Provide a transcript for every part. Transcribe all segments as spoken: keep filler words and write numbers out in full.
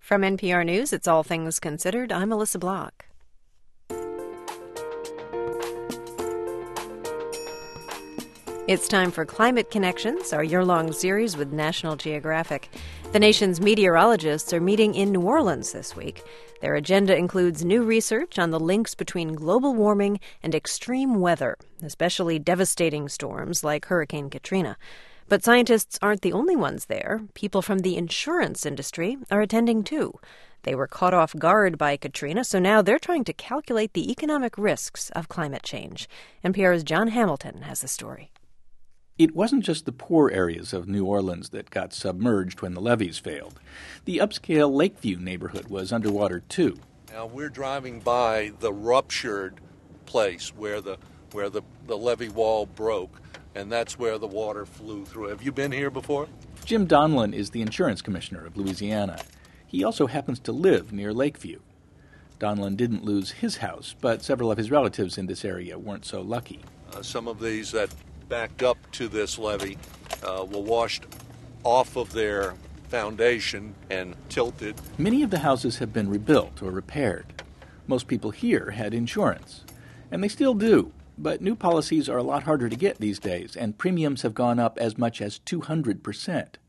From N P R News, it's All Things Considered. I'm Melissa Block. It's time for Climate Connections, our year-long series with National Geographic. The nation's meteorologists are meeting in New Orleans this week. Their agenda includes new research on the links between global warming and extreme weather, especially devastating storms like Hurricane Katrina. But scientists aren't the only ones there. People from the insurance industry are attending too. They were caught off guard by Katrina, so now they're trying to calculate the economic risks of climate change. N P R's John Hamilton has the story. It wasn't just the poor areas of New Orleans that got submerged when the levees failed. The upscale Lakeview neighborhood was underwater too. Now we're driving by the ruptured place where the where the, the levee wall broke, and that's where the water flew through. Have you been here before? Jim Donlin is the insurance commissioner of Louisiana. He also happens to live near Lakeview. Donlin didn't lose his house, but several of his relatives in this area weren't so lucky. Uh, some of these that backed up to this levee uh, were washed off of their foundation and tilted. Many of the houses have been rebuilt or repaired. Most people here had insurance, and they still do. But new policies are a lot harder to get these days, and premiums have gone up as much as two hundred percent.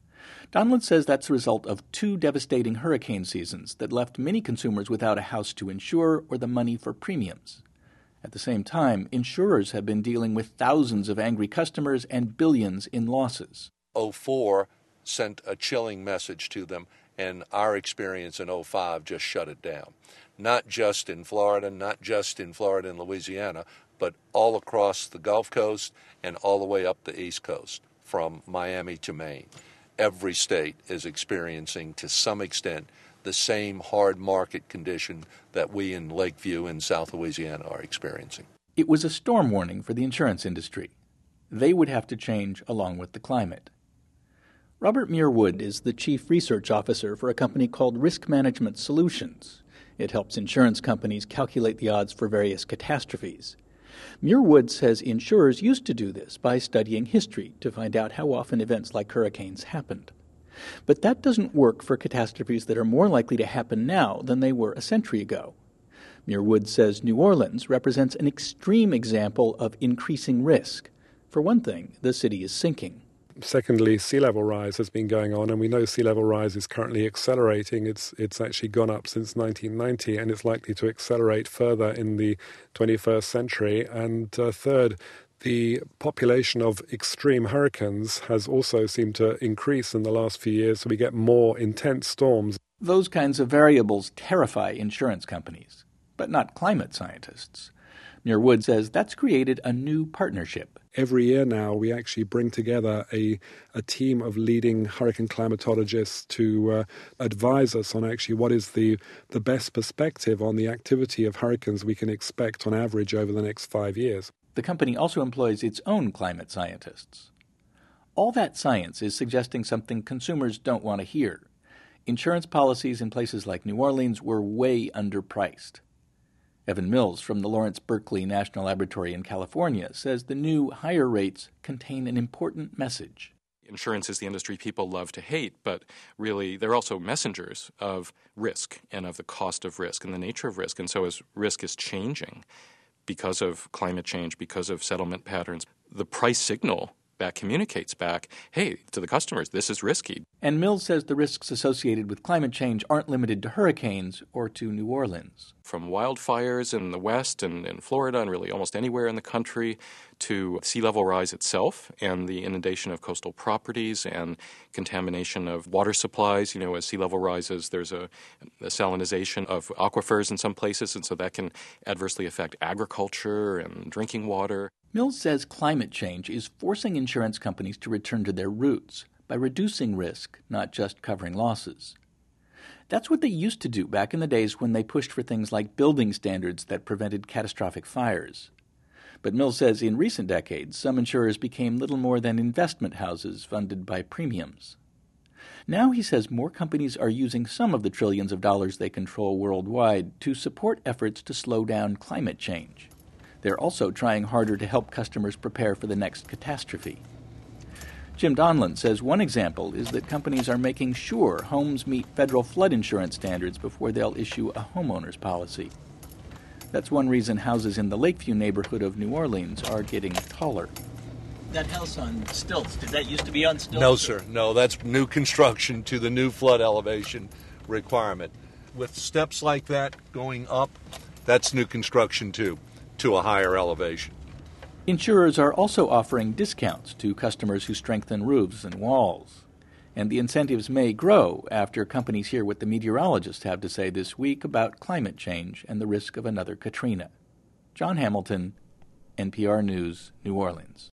Donlin says that's the result of two devastating hurricane seasons that left many consumers without a house to insure or the money for premiums. At the same time, insurers have been dealing with thousands of angry customers and billions in losses. oh four sent a chilling message to them, and our experience in oh five just shut it down. Not just in Florida, not just in Florida and Louisiana, but all across the Gulf Coast and all the way up the East Coast, from Miami to Maine. Every state is experiencing, to some extent, the same hard market condition that we in Lakeview in South Louisiana are experiencing. It was a storm warning for the insurance industry. They would have to change along with the climate. Robert Muir Wood is the chief research officer for a company called Risk Management Solutions. It helps insurance companies calculate the odds for various catastrophes. Muir Wood says insurers used to do this by studying history to find out how often events like hurricanes happened. But that doesn't work for catastrophes that are more likely to happen now than they were a century ago. Muir Wood says New Orleans represents an extreme example of increasing risk. For one thing, the city is sinking. Secondly, sea level rise has been going on, and we know sea level rise is currently accelerating. It's it's actually gone up since nineteen ninety, and it's likely to accelerate further in the twenty-first century. And uh, third, the population of extreme hurricanes has also seemed to increase in the last few years, so we get more intense storms. Those kinds of variables terrify insurance companies, but not climate scientists. Muir Wood says that's created a new partnership. Every year now, we actually bring together a, a team of leading hurricane climatologists to uh, advise us on actually what is the, the best perspective on the activity of hurricanes we can expect on average over the next five years. The company also employs its own climate scientists. All that science is suggesting something consumers don't want to hear. Insurance policies in places like New Orleans were way underpriced. Evan Mills from the Lawrence Berkeley National Laboratory in California says the new higher rates contain an important message. Insurance is the industry people love to hate, but really they're also messengers of risk and of the cost of risk and the nature of risk. And so as risk is changing because of climate change, because of settlement patterns, the price signal that communicates back, hey, to the customers, this is risky. And Mills says the risks associated with climate change aren't limited to hurricanes or to New Orleans. From wildfires in the West and in Florida and really almost anywhere in the country to sea level rise itself and the inundation of coastal properties and contamination of water supplies. You know, as sea level rises, there's a, a salinization of aquifers in some places, and so that can adversely affect agriculture and drinking water. Mills says climate change is forcing insurance companies to return to their roots by reducing risk, not just covering losses. That's what they used to do back in the days when they pushed for things like building standards that prevented catastrophic fires. But Mills says in recent decades, some insurers became little more than investment houses funded by premiums. Now he says more companies are using some of the trillions of dollars they control worldwide to support efforts to slow down climate change. They're also trying harder to help customers prepare for the next catastrophe. Jim Donlan says one example is that companies are making sure homes meet federal flood insurance standards before they'll issue a homeowner's policy. That's one reason houses in the Lakeview neighborhood of New Orleans are getting taller. That house on stilts, did that used to be on stilts? No, sir. No, that's new construction to the new flood elevation requirement. With steps like that going up, that's new construction too, to a higher elevation. Insurers are also offering discounts to customers who strengthen roofs and walls. And the incentives may grow after companies hear what the meteorologists have to say this week about climate change and the risk of another Katrina. John Hamilton, N P R News, New Orleans.